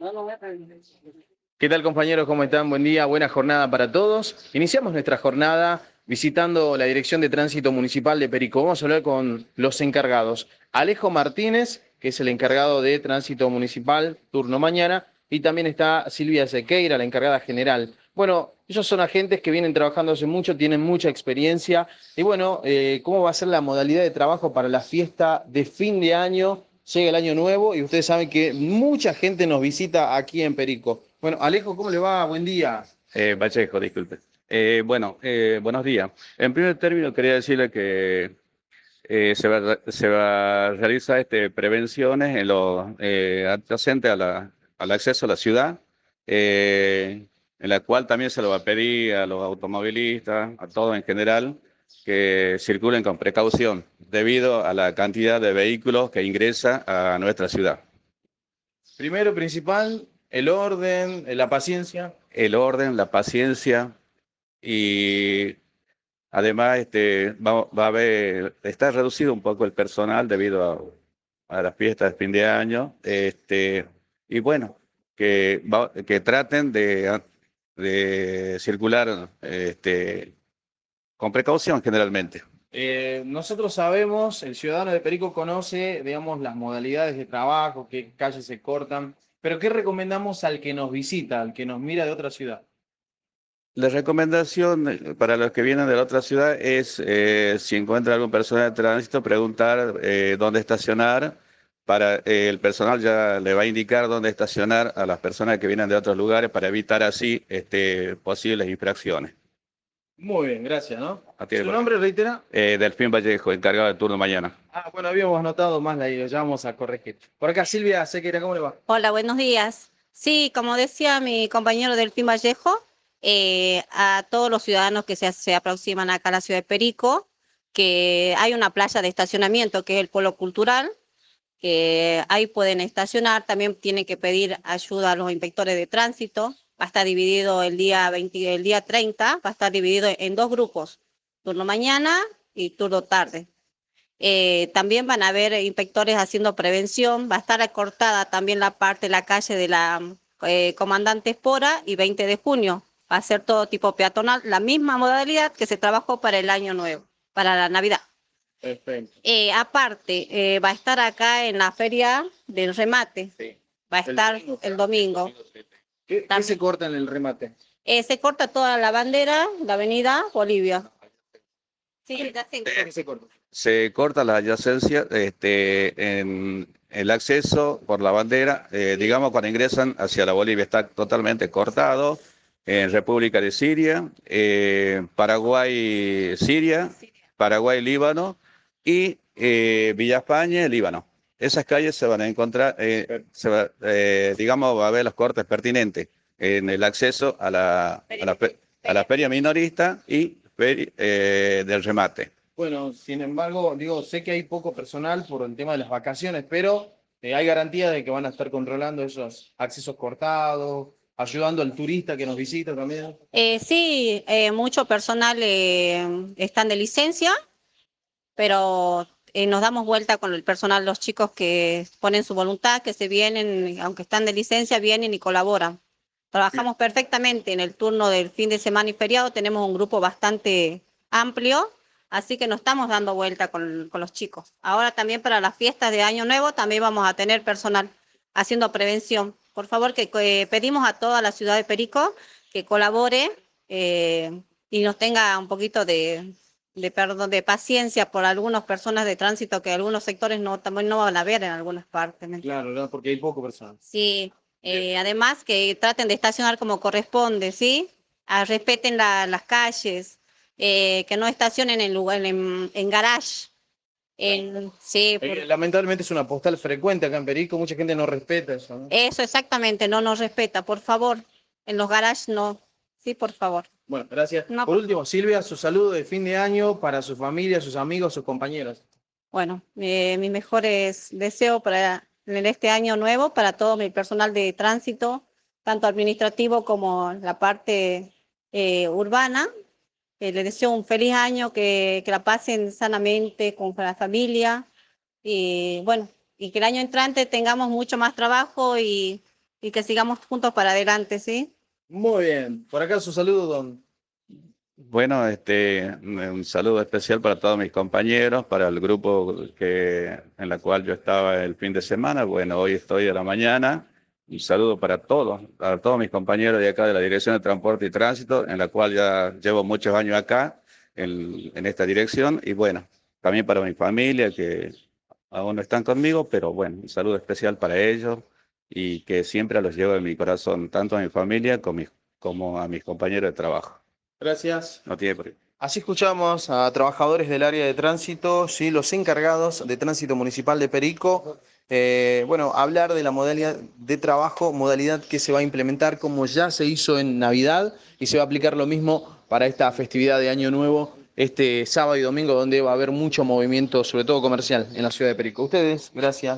¿Qué tal, compañeros? ¿Cómo están? Buen día, buena jornada para todos. Iniciamos nuestra jornada visitando la Dirección de Tránsito Municipal de Perico. Vamos a hablar con los encargados. Alejo Martínez, que es el encargado de Tránsito Municipal, turno mañana, y también está Silvia Sequeira, la encargada general. Bueno, ellos son agentes que vienen trabajando hace mucho, tienen mucha experiencia. Y bueno, ¿cómo va a ser la modalidad de trabajo para la fiesta de fin de año? Llega el año nuevo y ustedes saben que mucha gente nos visita aquí en Perico. Bueno, Alejo, ¿cómo le va? Buen día. Vallejo, disculpe. Buenos días. En primer término, quería decirle que se va a realizar prevenciones en lo adyacente al acceso a la ciudad, en la cual también se lo va a pedir a los automovilistas, a todos en general, que circulen con precaución debido a la cantidad de vehículos que ingresa a nuestra ciudad. Primero, principal, el orden, la paciencia. El orden, la paciencia y además, va a haber, está reducido un poco el personal debido a las fiestas de fin de año. Y bueno, que traten de circular con precaución generalmente. Nosotros sabemos, el ciudadano de Perico conoce, digamos, las modalidades de trabajo, qué calles se cortan, pero ¿qué recomendamos al que nos visita, al que nos mira de otra ciudad? La recomendación para los que vienen de la otra ciudad es, si encuentra algún personal de tránsito, preguntar dónde estacionar. El personal ya le va a indicar dónde estacionar a las personas que vienen de otros lugares para evitar así posibles infracciones. Muy bien, gracias, ¿no? Atiende ¿Su por acá. nombre, reitera? Delfín Vallejo, encargado del turno mañana. Ah, bueno, habíamos anotado más la idea, ya vamos a corregir. Por acá, Silvia Sequeira, ¿cómo le va? Hola, buenos días. Sí, como decía mi compañero Delfín Vallejo, a todos los ciudadanos que se aproximan acá a la ciudad de Perico, que hay una playa de estacionamiento que es el Polo Cultural, que ahí pueden estacionar, también tienen que pedir ayuda a los inspectores de tránsito. Va a estar dividido el día 20, el día 30, va a estar dividido en dos grupos, turno mañana y turno tarde. También van a haber inspectores haciendo prevención, va a estar acortada también la parte de la calle de la Comandante Espora y 20 de junio. Va a ser todo tipo peatonal, la misma modalidad que se trabajó para el año nuevo, para la Navidad. Perfecto. Aparte, va a estar acá en la feria del remate, Sí. va a estar el domingo. ¿Qué se corta en el remate? Se corta toda la bandera, la avenida Bolivia. Sí, ya se ¿Qué se corta? Se corta la adyacencia en el acceso por la bandera, digamos, cuando ingresan hacia la Bolivia, está totalmente cortado. En República de Siria, Paraguay, Siria, Paraguay, Líbano y Villa España, Líbano. Esas calles se van a encontrar, digamos, va a haber los cortes pertinentes en el acceso a la feria minorista y del remate. Bueno, sin embargo, digo, sé que hay poco personal por el tema de las vacaciones, pero hay garantía de que van a estar controlando esos accesos cortados, ayudando al turista que nos visita también. Sí, mucho personal están de licencia, pero nos damos vuelta con el personal, los chicos que ponen su voluntad, que se vienen, aunque están de licencia, vienen y colaboran. Trabajamos perfectamente en el turno del fin de semana y feriado, tenemos un grupo bastante amplio, así que nos estamos dando vuelta con los chicos. Ahora también para las fiestas de Año Nuevo también vamos a tener personal haciendo prevención. Por favor, que pedimos a toda la ciudad de Perico que colabore y nos tenga un poquito perdón, de paciencia por algunas personas de tránsito que algunos sectores no, también no van a ver en algunas partes. ¿Me entiendes? Claro, ¿no? Porque hay poco personal. Sí, además que traten de estacionar como corresponde, ¿sí? Respeten las calles, que no estacionen en lugar, en garage. Sí, Lamentablemente es una postal frecuente acá en Perico, mucha gente no respeta eso, ¿no? eso exactamente, no nos respeta, por favor. En los garages no. Sí, por favor. Bueno, gracias. No, Por último, Silvia, su saludo de fin de año para su familia, sus amigos, sus compañeros. bueno, mis mejores deseos para en este año nuevo para todo mi personal de tránsito, tanto administrativo como la parte urbana. Les deseo un feliz año, que la pasen sanamente con la familia y bueno, y que el año entrante tengamos mucho más trabajo y que sigamos juntos para adelante, ¿sí? Muy bien. Por acá su saludo, don. Bueno, un saludo especial para todos mis compañeros, para el grupo en la cual yo estaba el fin de semana. Bueno, hoy estoy a la mañana. Un saludo para todos mis compañeros de acá de la Dirección de Transporte y Tránsito, en la cual ya llevo muchos años acá, en esta dirección. Y bueno, también para mi familia, que aún no están conmigo, pero bueno, un saludo especial para ellos y que siempre los llevo en mi corazón, tanto a mi familia como a mis compañeros de trabajo. Gracias. No tiene por qué. Así escuchamos a trabajadores del área de tránsito, ¿sí? Los encargados de tránsito municipal de Perico, bueno, hablar de la modalidad de trabajo, modalidad que se va a implementar como ya se hizo en Navidad y se va a aplicar lo mismo para esta festividad de Año Nuevo, este sábado y domingo, donde va a haber mucho movimiento, sobre todo comercial, en la ciudad de Perico. Ustedes, gracias.